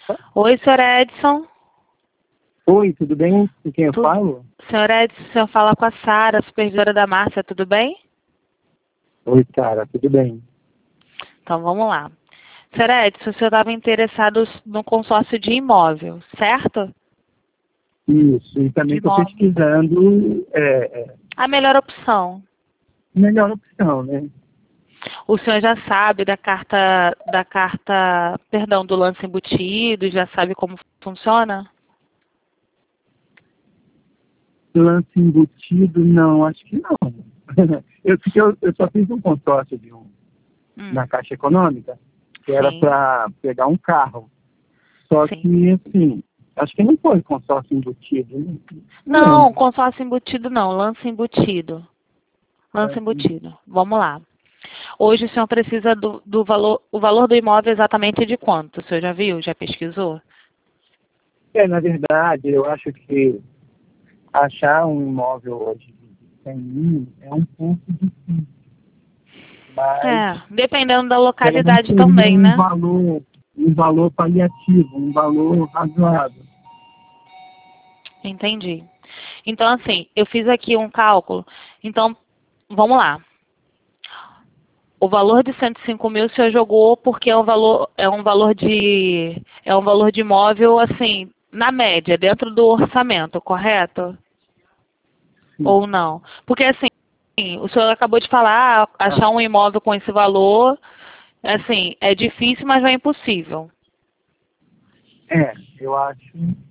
Oi, senhor Edson. Oi, tudo bem? Com quem eu Tu- falo? Senhor Edson, o senhor fala com a Sara, supervisora da Márcia, tudo bem? Oi, cara, tudo bem? Então vamos lá. Senhor Edson, o senhor estava interessado no consórcio de imóvel, certo? Isso, e também De estou imóvel. pesquisando A melhor opção. melhor opção, né? O senhor já sabe perdão, do lance embutido, já sabe como funciona? Lance embutido, não, acho que não. Eu só fiz um consórcio na Caixa Econômica, que era Sim, para pegar um carro. Só sim. que, assim, acho que não foi consórcio embutido, né? Não Não, lembro. consórcio embutido não, lance embutido. Lance embutido. Vamos lá. Hoje o senhor precisa do valor, o valor do imóvel exatamente de quanto? O senhor já viu? Já pesquisou? Na verdade, eu acho que achar um imóvel hoje de 100 mil é um pouco difícil, mas Dependendo da pelo menos localidade seria também, né? um valor paliativo, um valor razoável. Entendi. Então, assim, eu fiz aqui um cálculo. Então, vamos lá. O valor de 105 mil o senhor jogou porque é um valor de imóvel, assim, na média, dentro do orçamento, correto? Sim. Ou não? Porque, assim, o senhor acabou de falar, achar um imóvel com esse valor, assim, é difícil, mas não é impossível. Eu acho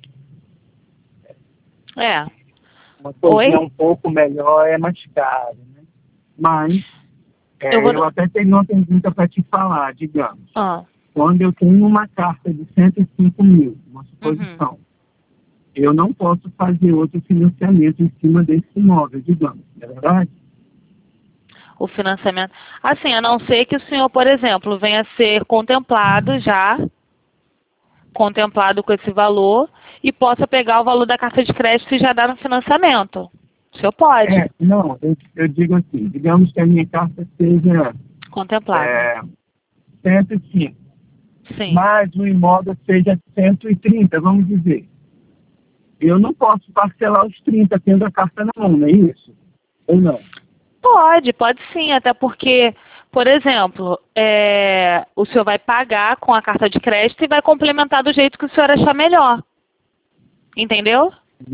É. uma coisinha Oi? um pouco melhor é mais caro, né? Mas Eu vou. eu até tenho uma pergunta para te falar, digamos. Ah, Quando eu tenho uma carta de 105 mil, uma uhum. suposição, eu não posso fazer outro financiamento em cima desse imóvel, digamos, não é verdade? O financiamento. Assim, a não ser que o senhor, por exemplo, venha a ser contemplado com esse valor e possa pegar o valor da carta de crédito e já dar no financiamento. O senhor pode. Não, eu digo assim, digamos que a minha carta seja Contemplado. é, 105, Sim. mas o imóvel seja 130, vamos dizer. Eu não posso parcelar os 30 tendo a carta na mão, não é isso? Ou não? Pode sim, até porque, por exemplo, o senhor vai pagar com a carta de crédito e vai complementar do jeito que o senhor achar melhor. Entendeu?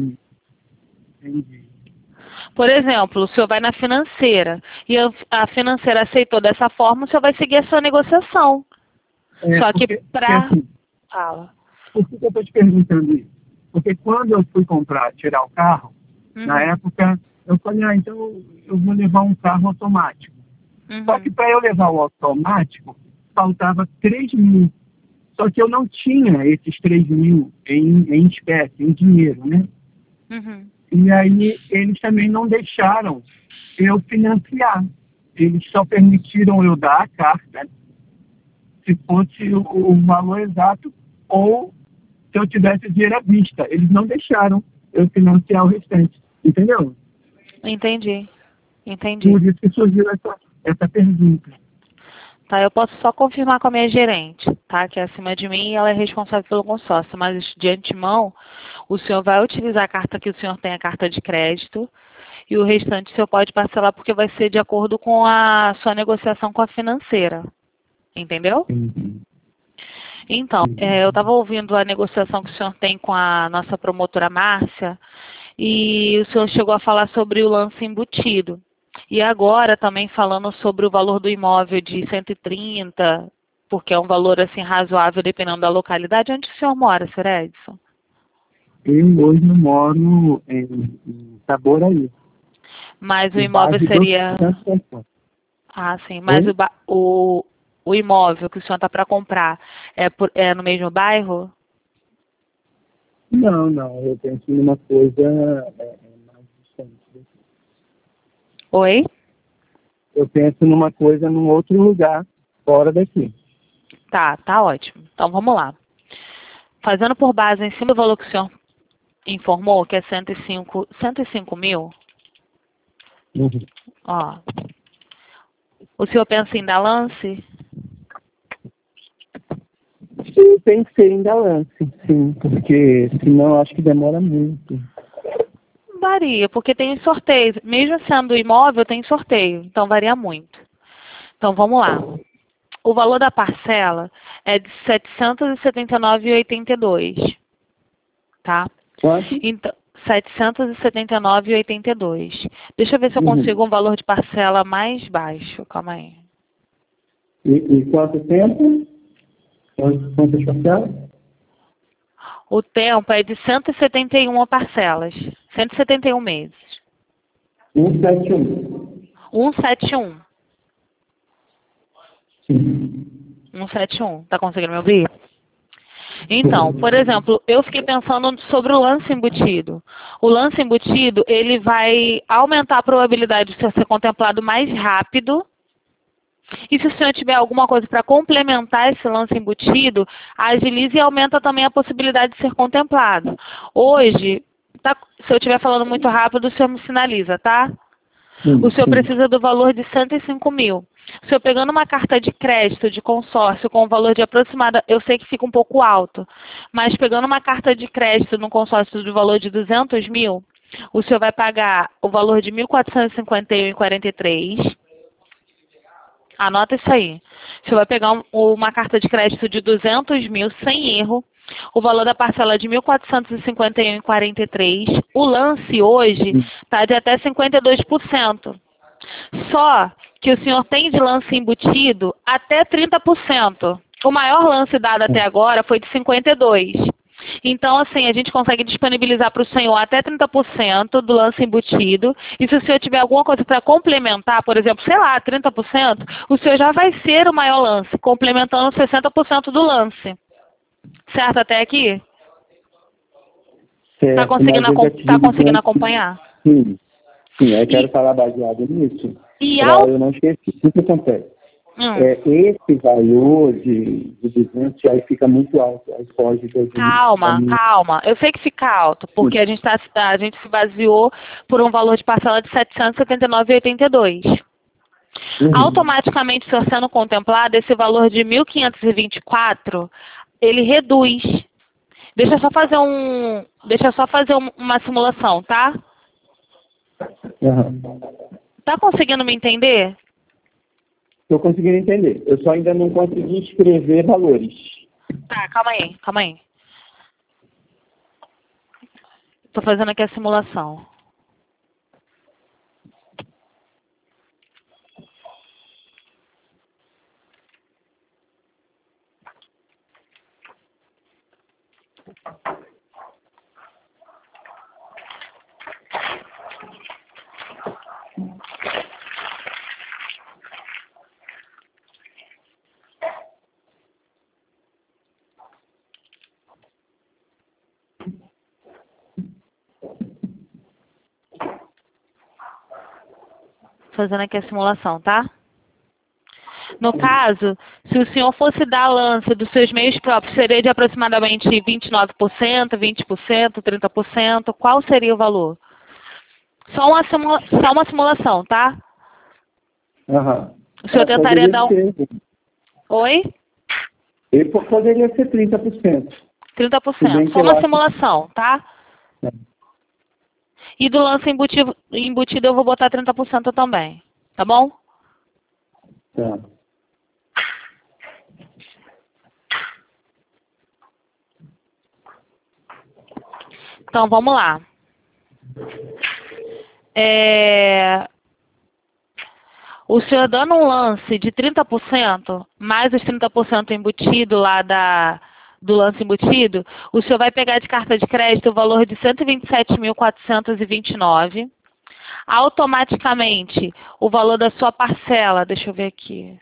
Entendi. Por exemplo, o senhor vai na financeira e a financeira aceitou dessa forma, o senhor vai seguir a sua negociação. Só que Porque assim, Fala. por que eu estou te perguntando isso? Porque quando eu fui tirar o carro, na Uhum, época, eu falei, então eu vou levar um carro automático. Só que uhum, para eu levar o automático, faltava 3 mil. Só que eu não tinha esses 3 mil em espécie, em dinheiro, né? uhum. E aí eles também não deixaram eu financiar. Eles só permitiram eu dar a carta, se fosse o valor exato, ou se eu tivesse dinheiro à vista. Eles não deixaram eu financiar o restante. Entendeu? Entendi, entendi. Por isso que surgiu essa pergunta. Tá, eu posso só confirmar com a minha gerente, tá? Que é acima de mim e ela é responsável pelo consórcio. Mas de antemão, o senhor vai utilizar a carta que o senhor tem, a carta de crédito, e o restante o senhor pode parcelar porque vai ser de acordo com a sua negociação com a financeira. Entendeu? Entendi. Então, eu estava ouvindo a negociação que o senhor tem com a nossa promotora Márcia, e o senhor chegou a falar sobre o lance embutido. E agora também falando sobre o valor do imóvel de 130, porque é um valor assim razoável dependendo da localidade. Onde o senhor mora, Sr. Edson? Eu hoje moro em Itaboraí, Mas o no imóvel bairro do seria. Santo Antônio. Ah, sim. Mas Oi? o imóvel que o senhor está para comprar é no mesmo bairro? Não, não, eu penso numa coisa mais distante. Oi? Eu penso numa coisa num outro lugar, fora daqui. Tá ótimo. Então vamos lá. Fazendo por base em cima do valor que o senhor informou, que é 105 mil, Uhum. ó. O senhor pensa em dar lance? Eu pensei em dar lance, sim, porque senão eu acho que demora muito. Varia, porque tem sorteios. Mesmo sendo imóvel, tem sorteio. Então, varia muito. Então, vamos lá. O valor da parcela é de R$ 779,82. Tá? Quanto? Então, R$ 779,82. Deixa eu ver se eu consigo um valor de parcela mais baixo. Calma aí. E quanto tempo? Quantas parcelas? O tempo é de 171 parcelas. 171 meses. 171. 171. Sim. 171. Tá conseguindo me ouvir? Então, por exemplo, eu fiquei pensando sobre o lance embutido. O lance embutido, ele vai aumentar a probabilidade de ser contemplado mais rápido. E se o senhor tiver alguma coisa para complementar esse lance embutido, agilize e aumenta também a possibilidade de ser contemplado. Hoje, se eu estiver falando muito rápido, o senhor me sinaliza, tá? O senhor precisa do valor de 105 mil. O senhor pegando uma carta de crédito de consórcio com o valor de aproximada, eu sei que fica um pouco alto, mas pegando uma carta de crédito no consórcio do valor de 200 mil, o senhor vai pagar o valor de 1.451,43. Anota isso aí. O senhor vai pegar uma carta de crédito de 200 mil sem erro. O valor da parcela é de 1.451,43. O lance hoje está de até 52%. Só que o senhor tem de lance embutido até 30%. O maior lance dado até agora foi de 52%. Então, assim, a gente consegue disponibilizar para o senhor até 30% do lance embutido. E se o senhor tiver alguma coisa para complementar, por exemplo, sei lá, 30%, o senhor já vai ser o maior lance, complementando 60% do lance. Certo até aqui? Está conseguindo acompanhar? Sim, eu quero falar baseado nisso, para eu não esquecer. O que acontece? Esse valor de 200 aí fica muito alto. Aí pode Calma. Eu sei que fica alto, porque a gente se baseou por um valor de parcela de R$ 779,82. Automaticamente, se você sendo contemplado, esse valor de 1.524, ele reduz. Deixa eu só fazer uma simulação, tá? Tá conseguindo me entender? Estou conseguindo entender. Eu só ainda não consegui escrever valores. Tá, calma aí. Tô fazendo aqui a simulação. Fazendo aqui a simulação, tá? No caso, se o senhor fosse dar lance dos seus meios próprios, seria de aproximadamente 29%, 20%, 30%? Qual seria o valor? Só uma simulação, tá? O senhor tentaria dar Oi? Ele poderia ser 30%. 30%. Só uma simulação, tá? E do lance embutido eu vou botar 30% também. Tá bom? Tá. Então, vamos lá. O senhor dando um lance de 30%, mais os 30% embutido lá do lance embutido, o senhor vai pegar de carta de crédito o valor de 127.429. Automaticamente, o valor da sua parcela, deixa eu ver aqui.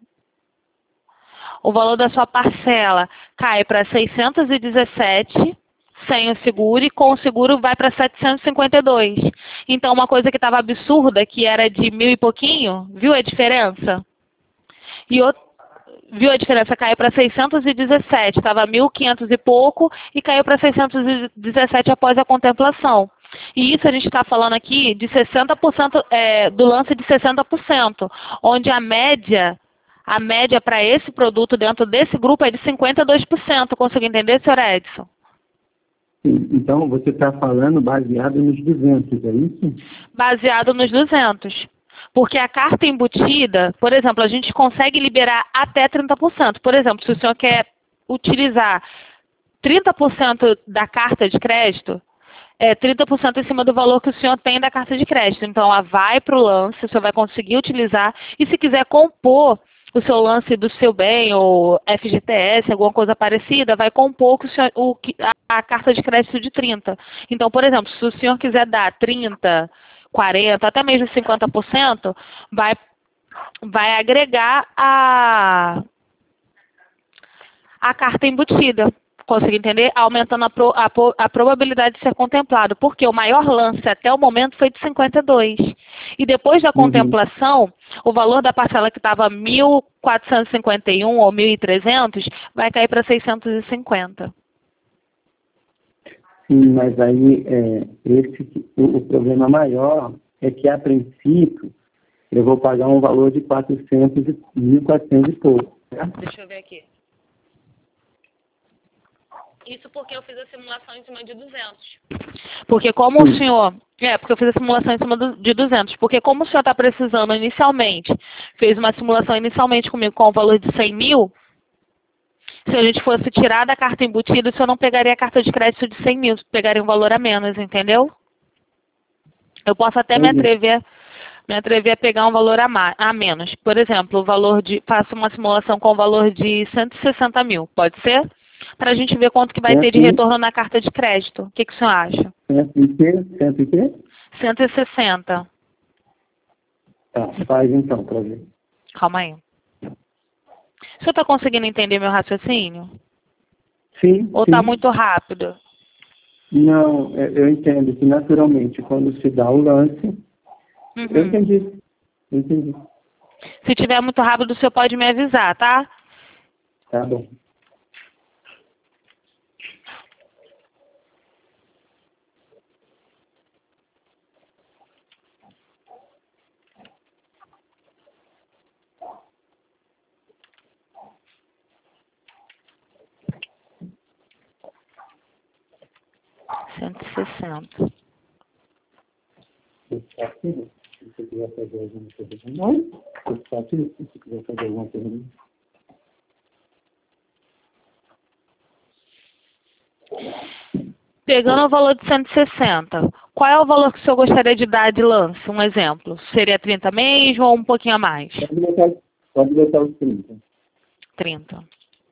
O valor da sua parcela cai para 617 sem o seguro, e com o seguro vai para 752. Então, uma coisa que estava absurda, que era de 1.000 e pouquinho, viu a diferença? Viu a diferença? Caiu para 617, estava 1.500 e pouco e caiu para 617 após a contemplação. E isso a gente está falando aqui de 60%, do lance de 60%, onde a média A média para esse produto dentro desse grupo é de 52%. Consegue entender, senhor Edson? Sim, então, você está falando baseado nos 200, é isso? Baseado nos 200. Porque a carta embutida, por exemplo, a gente consegue liberar até 30%. Por exemplo, se o senhor quer utilizar 30% da carta de crédito, 30% em cima do valor que o senhor tem da carta de crédito. Então, ela vai para o lance, o senhor vai conseguir utilizar. E se quiser compor o seu lance do seu bem, ou FGTS, alguma coisa parecida, vai compor a carta de crédito de 30%. Então, por exemplo, se o senhor quiser dar 30%, 40%, até mesmo 50%, vai agregar a carta embutida. Consegue entender? Aumentando a probabilidade de ser contemplado. Porque o maior lance até o momento foi de 52%. E depois da contemplação, o valor da parcela que estava 1.451 ou 1.300 vai cair para 650. Sim, mas aí o problema maior é que, a princípio, eu vou pagar um valor de 1.400 e pouco. Certo? Deixa eu ver aqui. Isso porque eu fiz a simulação em cima de 200. Porque como o senhor... porque eu fiz a simulação em cima de 200. Porque como o senhor está precisando inicialmente, fez uma simulação inicialmente comigo com o valor de 100 mil, se a gente fosse tirar da carta embutida, o senhor não pegaria a carta de crédito de 100 mil, pegaria um valor a menos, entendeu? Eu posso até me atrever a pegar um valor a menos. Por exemplo, faço uma simulação com o valor de 160 mil, pode ser? Para a gente ver quanto que vai ter de retorno na carta de crédito. O que o senhor acha? 160. Tá, faz então, para ver. Calma aí. O senhor está conseguindo entender meu raciocínio? Sim. Ou está muito rápido? Não, eu entendo que naturalmente quando se dá o lance... Eu entendi. Se tiver muito rápido, o senhor pode me avisar, tá? Tá bom. R$160. Se você quiser fazer alguma pergunta. Se você quiser fazer alguma pergunta. Pegando o valor de 160, qual é o valor que o senhor gostaria de dar de lance? Um exemplo. Seria 30 mesmo ou um pouquinho a mais? Pode botar os 30. 30.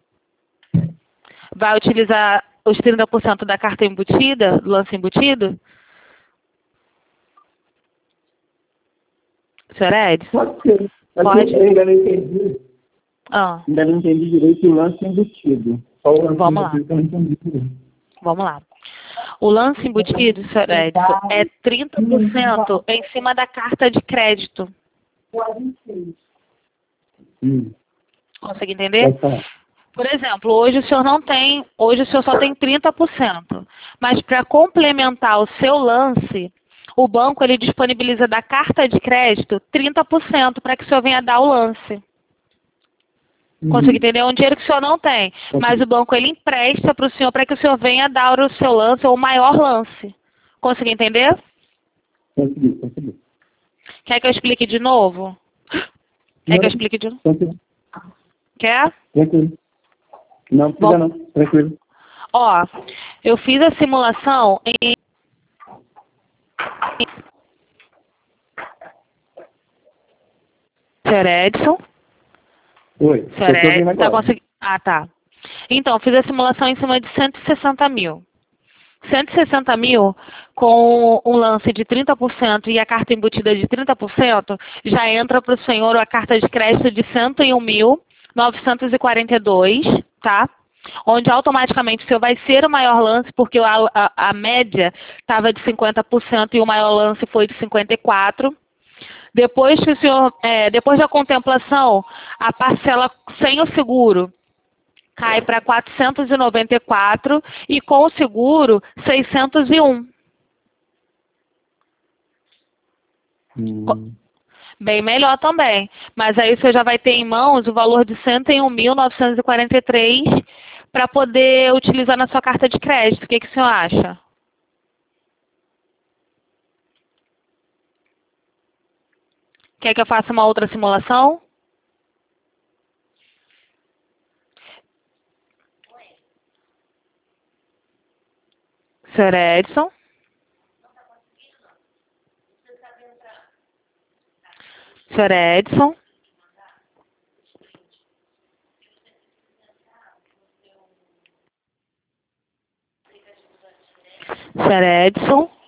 Vai utilizar os 30% da carta embutida, do lance embutido? Senhor Edson? Pode ser. Pode. Eu ainda não entendi. Ainda não entendi direito o lance embutido. Só o lance Vamos lá. embutido eu não entendi direito. Vamos lá. O lance embutido, senhor Edson, é 30% em cima da carta de crédito. Consegue entender? Por exemplo, hoje o senhor só tem 30%. Mas para complementar o seu lance, o banco ele disponibiliza da carta de crédito 30% para que o senhor venha dar o lance. Consegue entender? É um dinheiro que o senhor não tem. Mas o banco ele empresta para o senhor para que o senhor venha dar o seu lance ou o maior lance. Consegue entender? Consegui. Quer que eu explique de novo? Quer que eu explique de novo? Quer? Tranquilo. Não precisa não. Tranquilo. Ó, eu fiz a simulação em... Sr. Edson? Oi. Sr. Edson, tá conseguindo... Ah, tá. Então, eu fiz a simulação em cima de 160 mil. 160 mil com um lance de 30% e a carta embutida de 30%, já entra para o senhor a carta de crédito de 101.942, tá? Onde automaticamente o senhor vai ser o maior lance, porque a média estava de 50% e o maior lance foi de 54%. Depois que o senhor, depois da contemplação, a parcela sem o seguro cai para 494 e com o seguro 601. Bem melhor também. Mas aí você já vai ter em mãos o valor de 101.943 para poder utilizar na sua carta de crédito. O que o senhor acha? Quer que eu faça uma outra simulação? Senhor Edson? Senhor Edson? Senhor Edson?